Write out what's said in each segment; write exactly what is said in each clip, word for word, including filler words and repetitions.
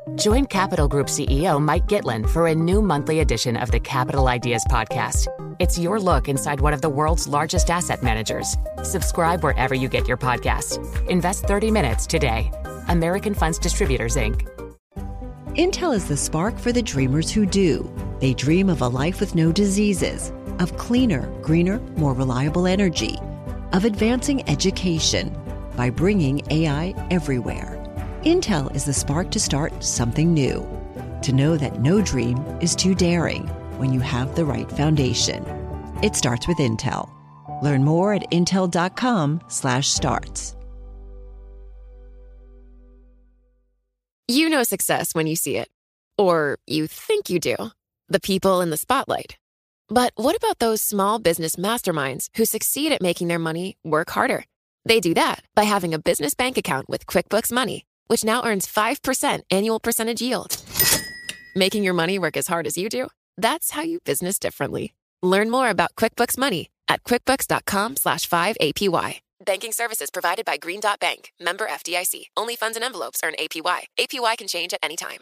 Join Capital Group C E O Mike Gitlin for a new monthly edition of the Capital Ideas podcast. It's your look inside one of the world's largest asset managers. Subscribe wherever you get your podcasts. Invest thirty minutes today. American Funds Distributors, Incorporated. Intel is the spark for the dreamers who do. They dream of a life with no diseases, of cleaner, greener, more reliable energy, of advancing education by bringing A I everywhere. Intel is the spark to start something new, to know that no dream is too daring when you have the right foundation. It starts with Intel. Learn more at intel.com slash starts. You know success when you see it. Or you think you do. The people in the spotlight. But what about those small business masterminds who succeed at making their money work harder? They do that by having a business bank account with QuickBooks Money, which now earns five percent annual percentage yield. Making your money work as hard as you do? That's how you business differently. Learn more about QuickBooks Money at quickbooks.com slash 5APY. Banking services provided by Green Dot Bank. Member F D I C. Only funds and envelopes earn A P Y. A P Y can change at any time.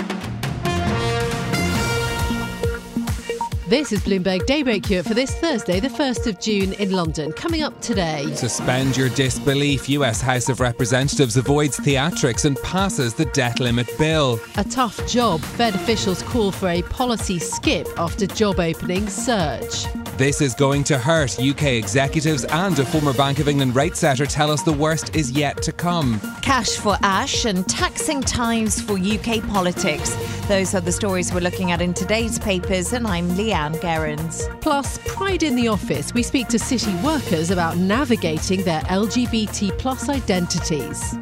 This is Bloomberg Daybreak Europe for this Thursday, the first of June in London. Coming up today. Suspend your disbelief. U S House of Representatives avoids theatrics and passes the debt limit bill. A tough job. Fed officials call for a policy skip after job openings surge. This is going to hurt. U K executives and a former Bank of England rate setter tell us the worst is yet to come. Cash for ash and taxing times for U K politics. Those are the stories we're looking at in today's papers, and I'm Leanne Gerrans. Plus, pride in the office. We speak to city workers about navigating their L G B T plus identities.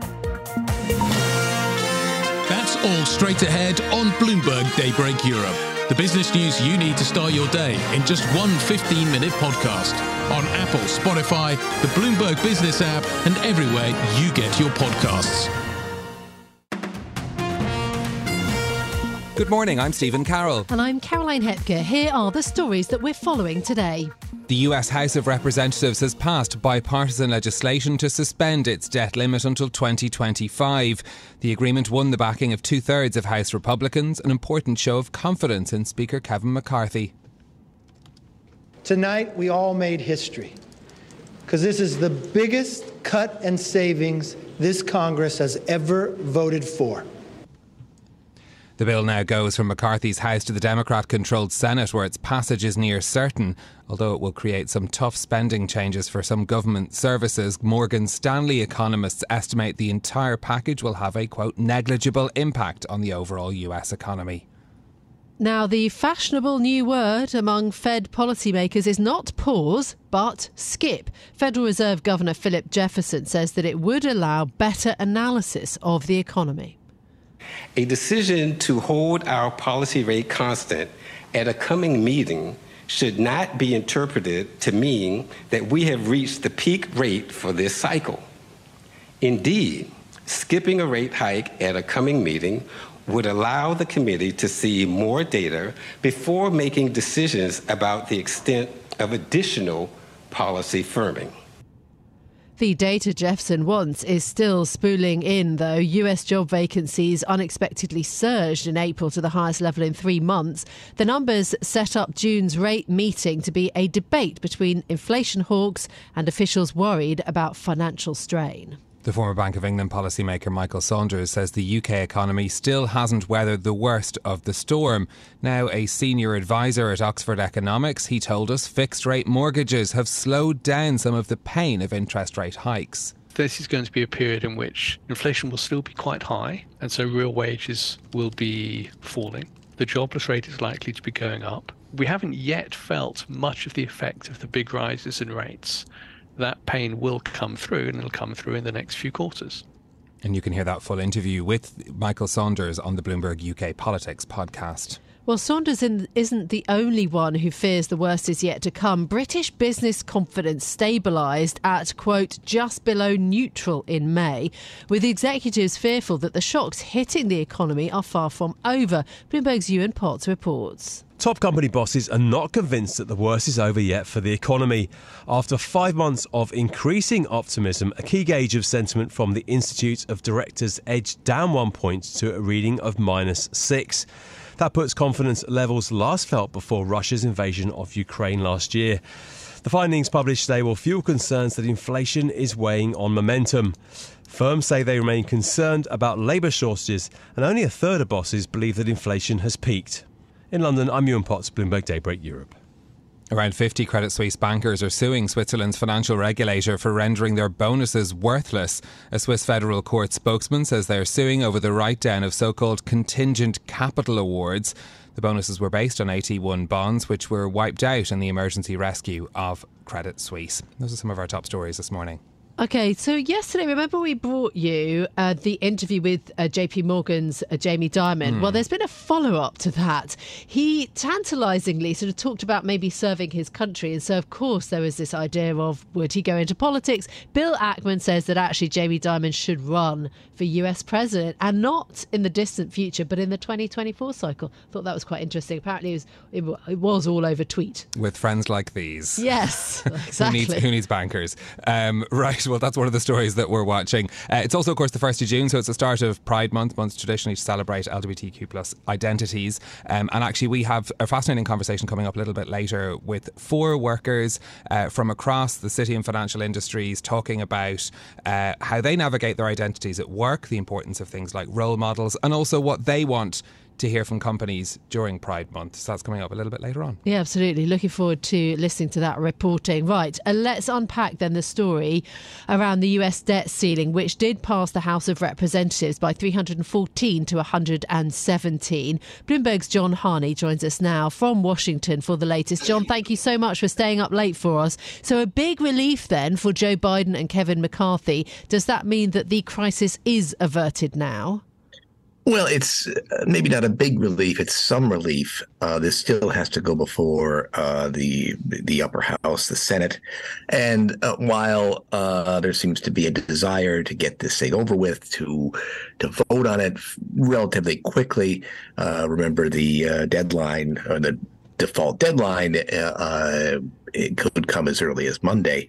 That's all straight ahead on Bloomberg Daybreak Europe. The business news you need to start your day in just one fifteen-minute podcast. On Apple, Spotify, the Bloomberg Business app, and everywhere you get your podcasts. Good morning, I'm Stephen Carroll. And I'm Caroline Hepker. Here are the stories that we're following today. The U S House of Representatives has passed bipartisan legislation to suspend its debt limit until twenty twenty-five. The agreement won the backing of two-thirds of House Republicans, an important show of confidence in Speaker Kevin McCarthy. Tonight, we all made history, because this is the biggest cut and savings this Congress has ever voted for. The bill now goes from McCarthy's House to the Democrat-controlled Senate, where its passage is near certain. Although it will create some tough spending changes for some government services, Morgan Stanley economists estimate the entire package will have a, quote, negligible impact on the overall U S economy. Now, the fashionable new word among Fed policymakers is not pause, but skip. Federal Reserve Governor Philip Jefferson says that it would allow better analysis of the economy. A decision to hold our policy rate constant at a coming meeting should not be interpreted to mean that we have reached the peak rate for this cycle. Indeed, skipping a rate hike at a coming meeting would allow the committee to see more data before making decisions about the extent of additional policy firming. The data Jefferson wants is still spooling in, though. U S job vacancies unexpectedly surged in April to the highest level in three months. The numbers set up June's rate meeting to be a debate between inflation hawks and officials worried about financial strain. The former Bank of England policymaker Michael Saunders says the U K economy still hasn't weathered the worst of the storm. Now a senior advisor at Oxford Economics, he told us fixed rate mortgages have slowed down some of the pain of interest rate hikes. This is going to be a period in which inflation will still be quite high, and so real wages will be falling. The jobless rate is likely to be going up. We haven't yet felt much of the effect of the big rises in rates. That pain will come through, and it'll come through in the next few quarters. And you can hear that full interview with Michael Saunders on the Bloomberg U K Politics podcast. Well, Saunders isn't the only one who fears the worst is yet to come. British business confidence stabilised at, quote, just below neutral in May, with executives fearful that the shocks hitting the economy are far from over. Bloomberg's Ewan Potts reports. Top company bosses are not convinced that the worst is over yet for the economy. After five months of increasing optimism, a key gauge of sentiment from the Institute of Directors edged down one point to a reading of minus six. That puts confidence levels last felt before Russia's invasion of Ukraine last year. The findings published today will fuel concerns that inflation is weighing on momentum. Firms say they remain concerned about labour shortages, and only a third of bosses believe that inflation has peaked. In London, I'm Ewan Potts, Bloomberg Daybreak Europe. Around fifty Credit Suisse bankers are suing Switzerland's financial regulator for rendering their bonuses worthless. A Swiss federal court spokesman says they are suing over the write-down of so-called contingent capital awards. The bonuses were based on A T one bonds, which were wiped out in the emergency rescue of Credit Suisse. Those are some of our top stories this morning. OK, so yesterday, remember we brought you uh, the interview with uh, J P Morgan's uh, Jamie Dimon? Mm. Well, there's been a follow-up to that. He tantalisingly sort of talked about maybe serving his country. And so, of course, there was this idea of would he go into politics? Bill Ackman says that actually Jamie Dimon should run for U S president, and not in the distant future, but in the twenty twenty-four cycle. Thought that was quite interesting. Apparently, it was, it, it was all over tweet. With friends like these. Yes, exactly. who, needs, who needs bankers? Um, right. Well, that's one of the stories that we're watching. Uh, it's also, of course, the first of June, so it's the start of Pride Month, months traditionally to celebrate L G B T Q plus identities. Um, and actually, we have a fascinating conversation coming up a little bit later with four workers uh, from across the city and financial industries talking about uh, how they navigate their identities at work, the importance of things like role models, and also what they want to hear from companies during Pride Month. So that's coming up a little bit later on. Yeah, absolutely. Looking forward to listening to that reporting. Right, uh, let's unpack then the story around the U S debt ceiling, which did pass the House of Representatives by three hundred fourteen to one hundred seventeen. Bloomberg's John Harney joins us now from Washington for the latest. John, thank you so much for staying up late for us. So a big relief then for Joe Biden and Kevin McCarthy. Does that mean that the crisis is averted now? Well, it's maybe not a big relief. It's some relief. Uh, this still has to go before uh, the the upper house, the Senate. And uh, while uh, there seems to be a desire to get this thing over with, to to vote on it relatively quickly, uh, remember the uh, deadline, or the default deadline, uh, it could come as early as Monday.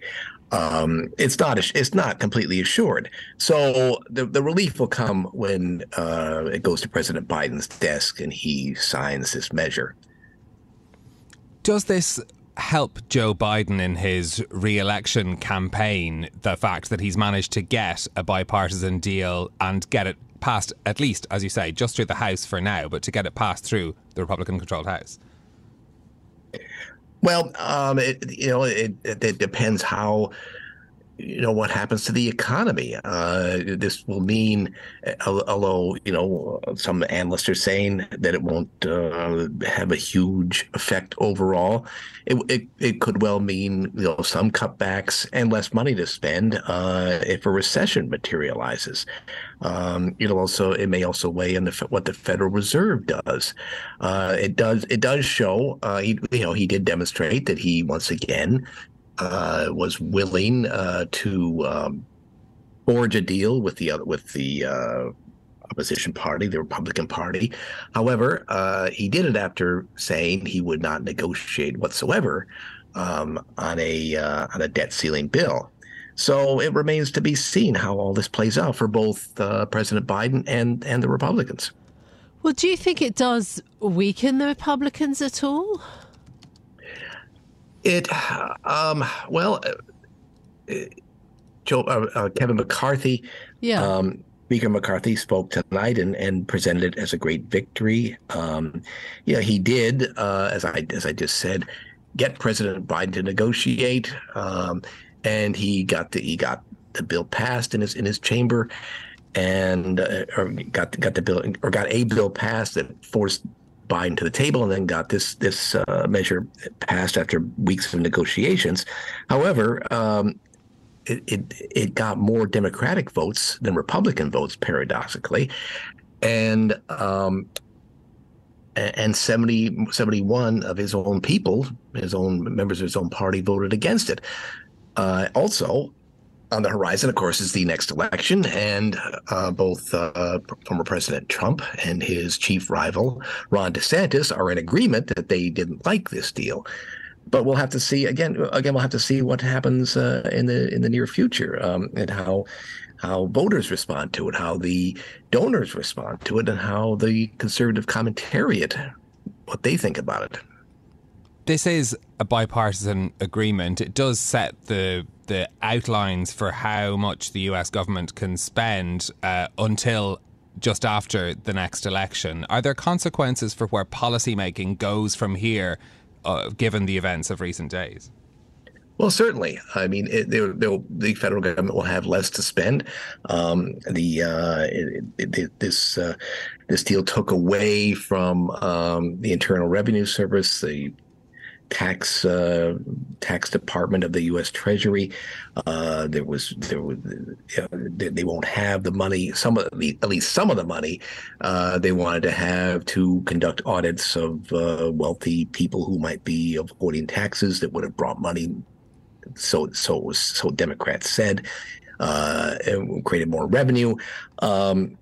Um, it's not it's not completely assured. So the, the relief will come when uh, it goes to President Biden's desk and he signs this measure. Does this help Joe Biden in his re-election campaign, the fact that he's managed to get a bipartisan deal and get it passed, at least, as you say, just through the House for now, but to get it passed through the Republican-controlled House? Well, um, it, you know, it, it, it depends how, you know, what happens to the economy. Uh, this will mean, although, you know, some analysts are saying that it won't uh, have a huge effect overall, it, it it could well mean, you know, some cutbacks and less money to spend uh, if a recession materializes. Um, it'll also it may also weigh on the, what the Federal Reserve does. Uh, it does it does show uh, he you know he did demonstrate that he once again uh, was willing uh, to um, forge a deal with the other with the uh, opposition party, the Republican Party. However, uh, he did it after saying he would not negotiate whatsoever um, on a uh, on a debt ceiling bill. So it remains to be seen how all this plays out for both uh, President Biden and, and the Republicans. Well, do you think it does weaken the Republicans at all? It, um, well, uh, Joe, uh, uh, Kevin McCarthy, yeah. um, Speaker McCarthy spoke tonight and, and presented it as a great victory. Um, yeah, he did, uh, as I as I just said, get President Biden to negotiate. Um, And he got the he got the bill passed in his in his chamber, and uh, or got got the bill or got a bill passed that forced Biden to the table, and then got this this uh, measure passed after weeks of negotiations. However, um, it, it it got more Democratic votes than Republican votes, paradoxically, and um, and seventy, seventy-one of his own people, his own members of his own party, voted against it. Uh, also, on the horizon, of course, is the next election, and uh, both uh, former President Trump and his chief rival, Ron DeSantis, are in agreement that they didn't like this deal. But we'll have to see again. Again, we'll have to see what happens uh, in the in the near future, um, and how how voters respond to it, how the donors respond to it, and how the conservative commentariat, what they think about it. This is a bipartisan agreement. It does set the the outlines for how much the U S government can spend uh, until just after the next election. Are there consequences for where policymaking goes from here, uh, given the events of recent days? Well, certainly. I mean, it, they'll, they'll, the federal government will have less to spend. Um, the uh, it, it, this uh, this deal took away from um, the Internal Revenue Service, the tax uh, tax department of the U S Treasury. Uh, there was there was uh, they, they won't have the money. Some of the at least some of the money uh, they wanted to have to conduct audits of uh, wealthy people who might be avoiding taxes that would have brought money. So so it was so Democrats said uh, it created more revenue. Um,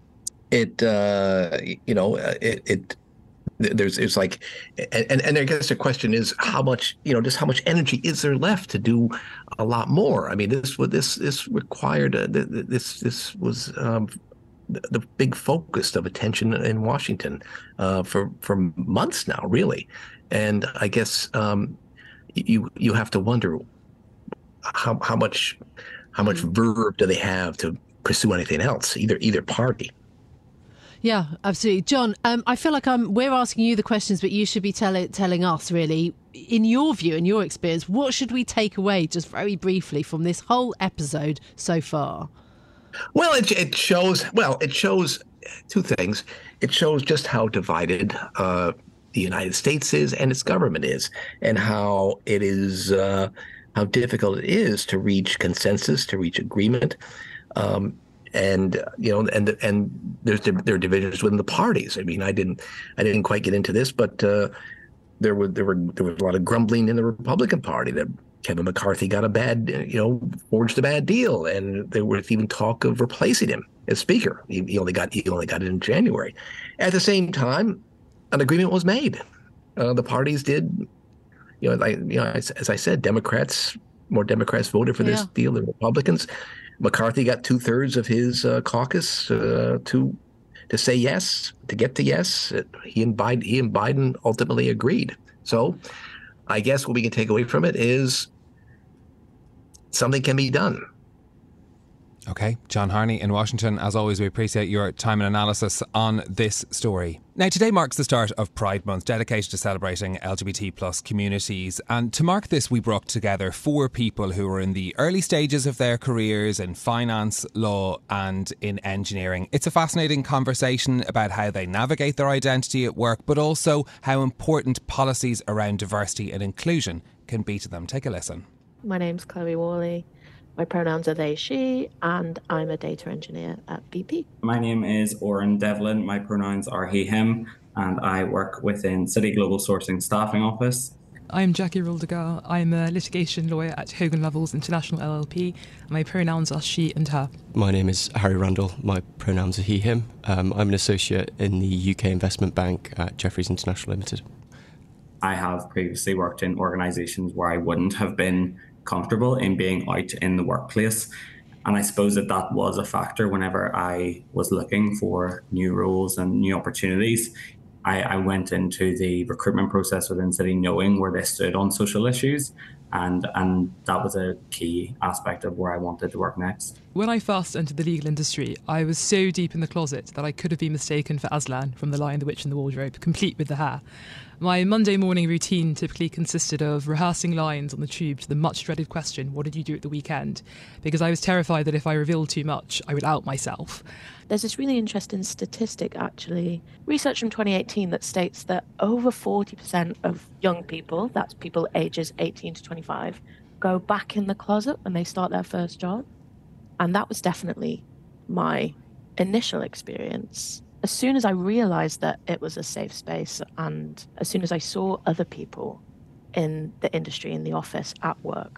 it uh, you know it. it There's, it's like, and, and I guess the question is how much, you know, just how much energy is there left to do a lot more? I mean, this this this required uh, this this was um, the big focus of attention in Washington uh, for for months now, really. And I guess um, you you have to wonder how how much how much verve do they have to pursue anything else, either either party. Yeah, absolutely. John, um, I feel like I'm, we're asking you the questions, but you should be tell, telling us, really, in your view, in your experience, what should we take away, just very briefly, from this whole episode so far? Well, it, it shows, well, it shows two things. It shows just how divided uh, the United States is and its government is, and how it is, uh, how difficult it is to reach consensus, to reach agreement. Um And you know, and and there's there are divisions within the parties. I mean, I didn't I didn't quite get into this, but uh, there were there were there was a lot of grumbling in the Republican Party that Kevin McCarthy got a bad, you know, forged a bad deal, and there was even talk of replacing him as Speaker. He, he only got he only got it in January. At the same time, an agreement was made. Uh, the parties did, you know, like you know, as, as I said, Democrats more Democrats voted for this Yeah. deal than Republicans. McCarthy got two thirds of his uh, caucus uh, to to say yes, to get to yes. It, he and Biden, he and Biden ultimately agreed. So, I guess what we can take away from it is something can be done. Okay, John Harney in Washington. As always, we appreciate your time and analysis on this story. Now, today marks the start of Pride Month, dedicated to celebrating L G B T plus communities. And to mark this, we brought together four people who are in the early stages of their careers in finance, law and in engineering. It's a fascinating conversation about how they navigate their identity at work, but also how important policies around diversity and inclusion can be to them. Take a listen. My name's Chloe Worley. My pronouns are they, she, and I'm a data engineer at B P. My name is Oren Devlin. My pronouns are he, him, and I work within City Global Sourcing Staffing Office. I'm Jackie Roldegar. I'm a litigation lawyer at Hogan Lovells International L L P. My pronouns are she and her. My name is Harry Rundle. My pronouns are he, him. Um, I'm an associate in the U K investment bank at Jefferies International Limited. I have previously worked in organisations where I wouldn't have been comfortable in being out in the workplace. And I suppose that that was a factor whenever I was looking for new roles and new opportunities. I, I went into the recruitment process within City knowing where they stood on social issues. And, and that was a key aspect of where I wanted to work next. When I first entered the legal industry, I was so deep in the closet that I could have been mistaken for Aslan from The Lion, the Witch and the Wardrobe, complete with the hair. My Monday morning routine typically consisted of rehearsing lines on the tube to the much dreaded question, what did you do at the weekend? Because I was terrified that if I revealed too much, I would out myself. There's this really interesting statistic, actually, research from twenty eighteen that states that over forty percent of young people, that's people ages eighteen to twenty-five, go back in the closet when they start their first job. And that was definitely my initial experience. As soon as I realized that it was a safe space, and as soon as I saw other people in the industry, in the office, at work,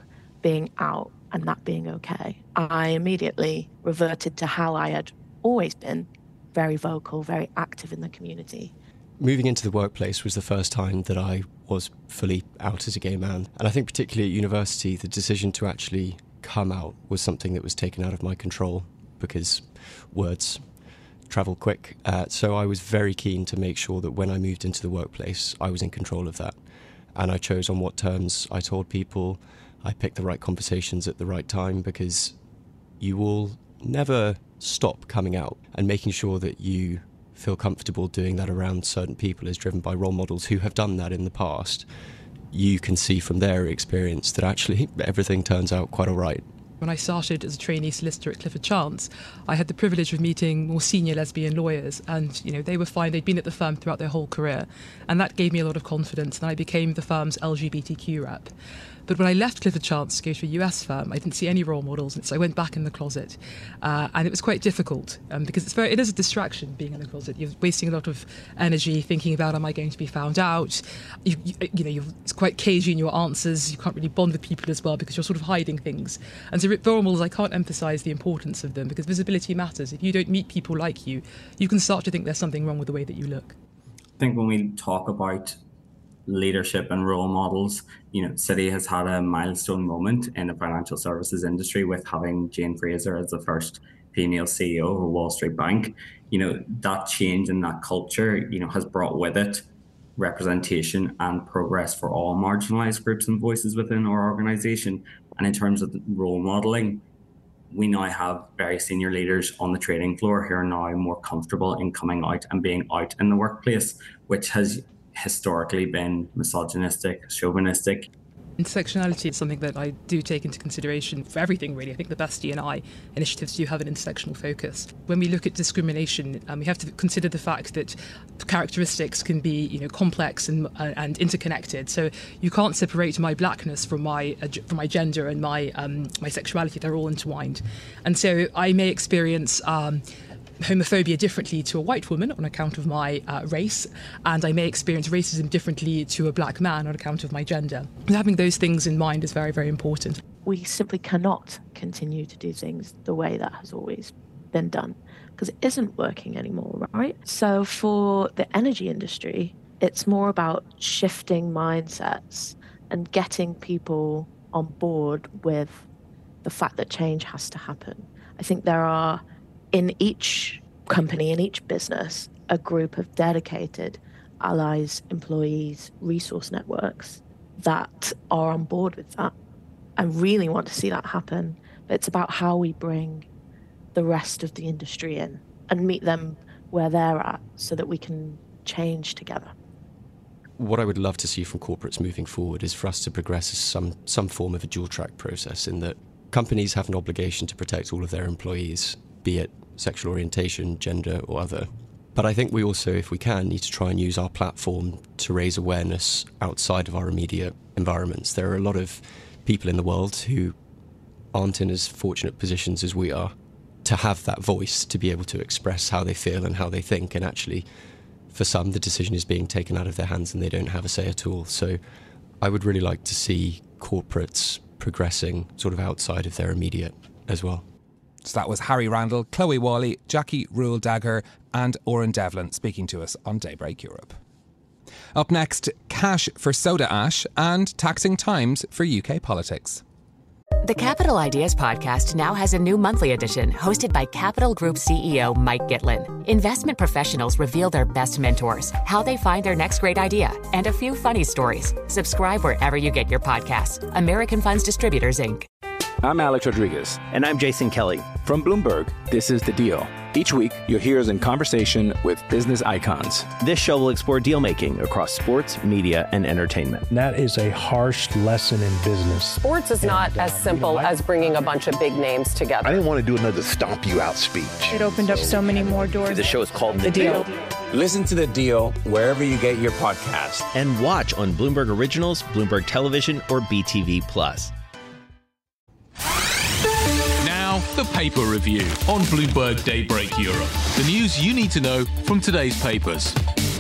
being out and that being okay, I immediately reverted to how I had always been, very vocal, very active in the community. Moving into the workplace was the first time that I was fully out as a gay man. And I think particularly at university, the decision to actually come out was something that was taken out of my control because words travel quick. Uh, so I was very keen to make sure that when I moved into the workplace, I was in control of that. And I chose on what terms I told people. I picked the right conversations at the right time, because you will never stop coming out, and making sure that you feel comfortable doing that around certain people is driven by role models who have done that in the past. You can see from their experience that actually everything turns out quite all right. When I started as a trainee solicitor at Clifford Chance, I had the privilege of meeting more senior lesbian lawyers, and you know they were fine. They'd been at the firm throughout their whole career, and that gave me a lot of confidence, and I became the firm's L G B T Q rep. But when I left Clifford Chance to go to a U S firm, I didn't see any role models, and so I went back in the closet, uh, and it was quite difficult um, because it's very, it is a distraction being in the closet. You're wasting a lot of energy thinking about, am I going to be found out? You, you, you know, you're, it's quite cagey in your answers. You can't really bond with people as well because you're sort of hiding things. And so role models, I can't emphasise the importance of them, because visibility matters. If you don't meet people like you, you can start to think there's something wrong with the way that you look. I think when we talk about leadership and role models, you know, Citi has had a milestone moment in the financial services industry with having Jane Fraser as the first female C E O of a Wall Street bank. You know, that change in that culture, you know, has brought with it representation and progress for all marginalized groups and voices within our organization. And in terms of role modeling, we now have very senior leaders on the trading floor who are now more comfortable in coming out and being out in the workplace, which has historically been misogynistic, chauvinistic. Intersectionality is something that I do take into consideration for everything, really. I think the best D and I initiatives do have an intersectional focus. When we look at discrimination, um, we have to consider the fact that characteristics can be, you know, complex and uh, and interconnected. So you can't separate my blackness from my uh, from my gender and my um, my sexuality. They're all entwined, and so I may experience Um, homophobia differently to a white woman on account of my uh, race, and I may experience racism differently to a black man on account of my gender. And having those things in mind is very, very important. We simply cannot continue to do things the way that has always been done, because it isn't working anymore, right? So for the energy industry, it's more about shifting mindsets and getting people on board with the fact that change has to happen. I think there are, in each company, in each business, a group of dedicated allies, employees, resource networks that are on board with that. I really want to see that happen. But it's about how we bring the rest of the industry in and meet them where they're at so that we can change together. What I would love to see from corporates moving forward is for us to progress some, some form of a dual-track process, in that companies have an obligation to protect all of their employees, be it sexual orientation, gender or other. But I think we also, if we can, need to try and use our platform to raise awareness outside of our immediate environments. There are a lot of people in the world who aren't in as fortunate positions as we are to have that voice, to be able to express how they feel and how they think. And actually, for some, the decision is being taken out of their hands and they don't have a say at all. So I would really like to see corporates progressing sort of outside of their immediate as well. So that was Harry Randall, Chloe Wally, Jackie Rule-Dagger and Oren Devlin speaking to us on Daybreak Europe. Up next, cash for soda ash and taxing times for U K politics. The Capital Ideas podcast now has a new monthly edition hosted by Capital Group C E O Mike Gitlin. Investment professionals reveal their best mentors, how they find their next great idea, and a few funny stories. Subscribe wherever you get your podcasts. American Funds Distributors, Incorporated. I'm Alex Rodriguez. And I'm Jason Kelly. From Bloomberg, this is The Deal. Each week, you'll hear us in conversation with business icons. This show will explore deal-making across sports, media, and entertainment. That is a harsh lesson in business. Sports is not as simple as bringing a bunch of big names together. I didn't want to do another stomp you out speech. It opened up so many more doors. The show is called The, the Deal. Deal. Listen to The Deal wherever you get your podcast. And watch on Bloomberg Originals, Bloomberg Television, or B T V Plus. Now, the paper review on Bloomberg Daybreak Europe. The news you need to know from today's papers.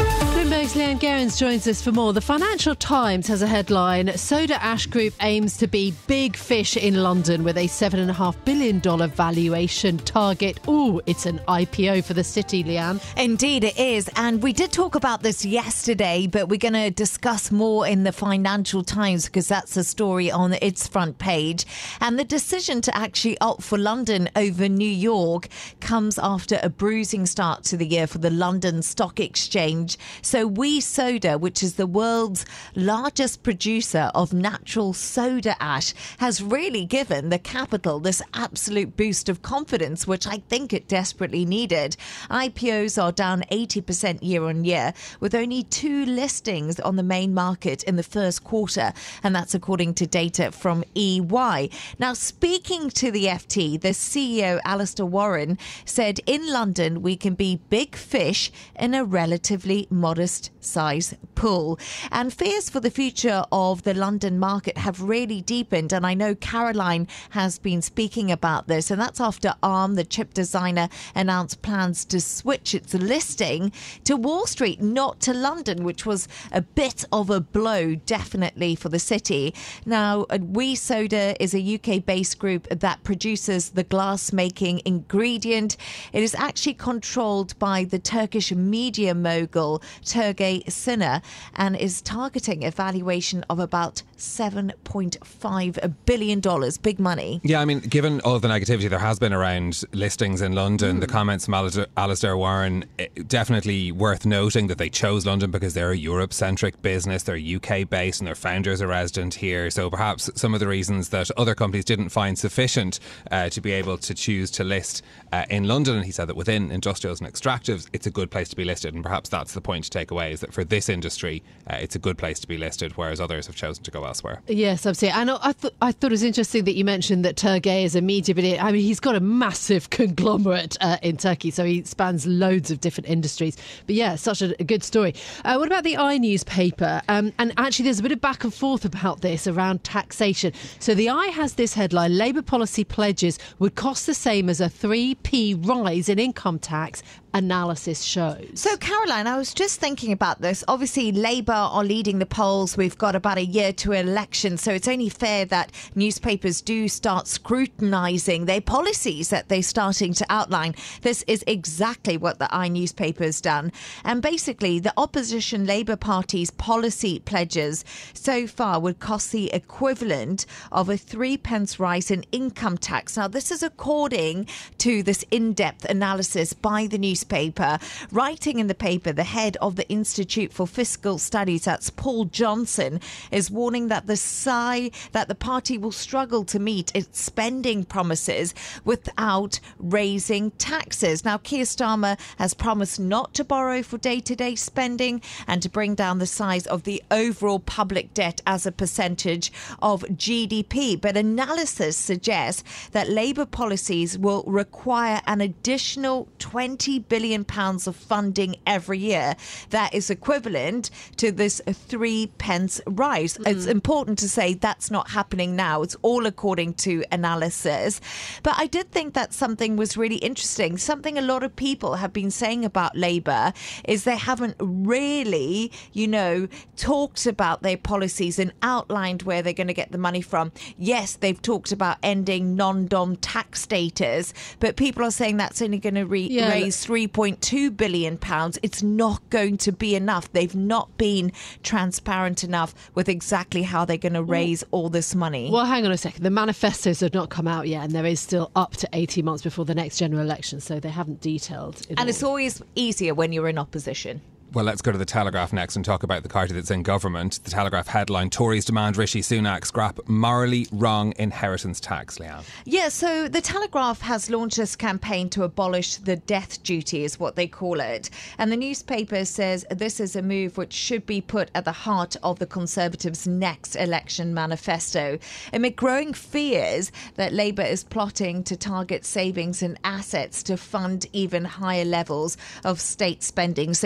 Bloomberg's Leanne Gerrans joins us for more. The Financial Times has a headline: Soda Ash Group aims to be big fish in London with a seven point five billion dollars valuation target. Ooh, it's an I P O for the city, Leanne. Indeed it is. And we did talk about this yesterday, but we're going to discuss more in the Financial Times because that's a story on its front page. And the decision to actually opt for London over New York comes after a bruising start to the year for the London Stock Exchange. So WE Soda, which is the world's largest producer of natural soda ash, has really given the capital this absolute boost of confidence, which I think it desperately needed. I P Os are down eighty percent year on year, with only two listings on the main market in the first quarter, and that's according to data from E Y. Now, speaking to the F T, the C E O, Alistair Warren, said in London we can be big fish in a relatively modest size pool. And fears for the future of the London market have really deepened, and I know Caroline has been speaking about this, and that's after ARM, the chip designer, announced plans to switch its listing to Wall Street, not to London, which was a bit of a blow, definitely, for the city. Now, WE Soda is a U K-based group that produces the glass-making ingredient. It is actually controlled by the Turkish media mogul Turgay Sinner and is targeting a valuation of about seven point five billion dollars. Big money. Yeah, I mean, given all the negativity there has been around listings in London, Mm. the comments from Alistair, Alistair Warren, eh, definitely worth noting that they chose London because they're a Europe-centric business, they're U K-based and their founders are resident here. So perhaps some of the reasons that other companies didn't find sufficient uh, to be able to choose to list uh, in London. And he said that within industrials and extractives, it's a good place to be listed. And perhaps that's the point to take away, is that for this industry, uh, it's a good place to be listed, whereas others have chosen to go elsewhere. Yes, absolutely. And I, th- I thought it was interesting that you mentioned that Turgay is a media, but it, I mean, he's got a massive conglomerate uh, in Turkey, so he spans loads of different industries. But yeah, such a, a good story. Uh, what about the I newspaper? Um, and actually, there's a bit of back and forth about this around taxation. So the I has this headline: Labour policy pledges would cost the same as a three p rise in income tax, analysis shows. So, Caroline, I was just thinking about this. Obviously, Labour are leading the polls. We've got about a year to election, so it's only fair that newspapers do start scrutinising their policies that they're starting to outline. This is exactly what the I newspaper's done. And basically, the opposition Labour Party's policy pledges so far would cost the equivalent of a three pence rise in income tax. Now, this is according to this in-depth analysis by the newspaper. Writing in the paper, the head of the Institute for Fiscal Studies, that's Paul Johnson, is warning that the sigh that the party will struggle to meet its spending promises without raising taxes. Now, Keir Starmer has promised not to borrow for day-to-day spending and to bring down the size of the overall public debt as a percentage of G D P. But analysis suggests that Labour policies will require an additional twenty billion pounds of funding every year. That is equivalent to this three pence rise. Mm. It's important to say that's not happening now. It's all according to analysis. But I did think that something was really interesting. Something a lot of people have been saying about Labour is they haven't really, you know, talked about their policies and outlined where they're going to get the money from. Yes, they've talked about ending non-dom tax status, but people are saying that's only going to re- yeah. raise three point two billion pounds. It's not going to be enough. They've not been transparent enough with exactly how they're going to raise all this money. Well, hang on a second. The manifestos have not come out yet, and there is still up to eighteen months before the next general election, so they haven't detailed it. And all. It's always easier when you're in opposition. Well, let's go to the Telegraph next and talk about the party that's in government. The Telegraph headline: Tories demand Rishi Sunak scrap morally wrong inheritance tax. Leanne. Yeah, so the Telegraph has launched this campaign to abolish the death duty, is what they call it. And the newspaper says this is a move which should be put at the heart of the Conservatives' next election manifesto, amid growing fears that Labour is plotting to target savings and assets to fund even higher levels of state spending. So pretty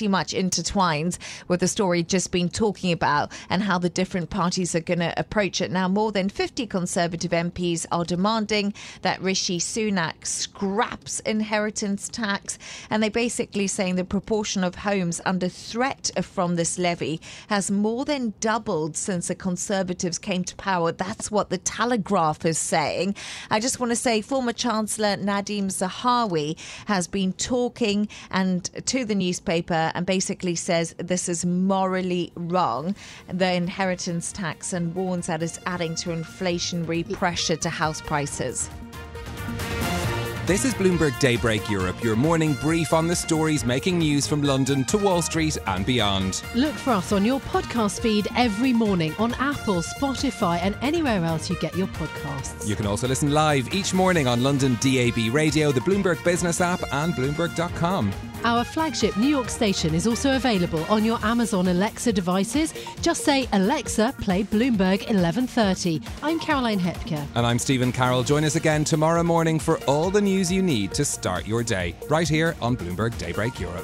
much intertwined with the story just been talking about and how the different parties are going to approach it. Now, more than fifty Conservative M Ps are demanding that Rishi Sunak scraps inheritance tax, and they're basically saying the proportion of homes under threat from this levy has more than doubled since the Conservatives came to power. That's what the Telegraph is saying. I just want to say former Chancellor Nadhim Zahawi has been talking and to the newspaper and basically says this is morally wrong, the inheritance tax, and warns that it's adding to inflationary pressure to house prices. This is Bloomberg Daybreak Europe, your morning brief on the stories making news from London to Wall Street and beyond. Look for us on your podcast feed every morning on Apple, Spotify and anywhere else you get your podcasts. You can also listen live each morning on London D A B Radio, the Bloomberg Business app and Bloomberg dot com. Our flagship New York station is also available on your Amazon Alexa devices. Just say, Alexa, play Bloomberg eleven thirty. I'm Caroline Hepker. And I'm Stephen Carroll. Join us again tomorrow morning for all the news you need to start your day, right here on Bloomberg Daybreak Europe.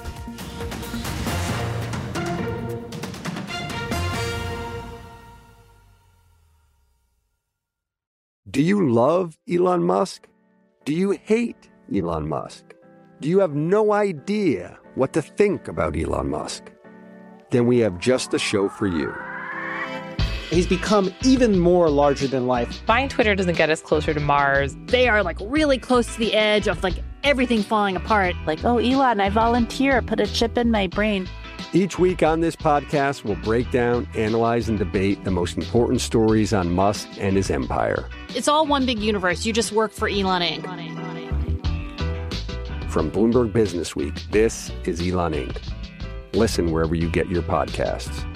Do you love Elon Musk? Do you hate Elon Musk? Do you have no idea what to think about Elon Musk? Then we have just the show for you. He's become even more larger than life. Buying Twitter doesn't get us closer to Mars. They are like really close to the edge of like everything falling apart. Like, oh, Elon, I volunteer. Put a chip in my brain. Each week on this podcast, we'll break down, analyze, and debate the most important stories on Musk and his empire. It's all one big universe. You just work for Elon Incorporated. From Bloomberg Business Week, this is Elon Incorporated. Listen wherever you get your podcasts.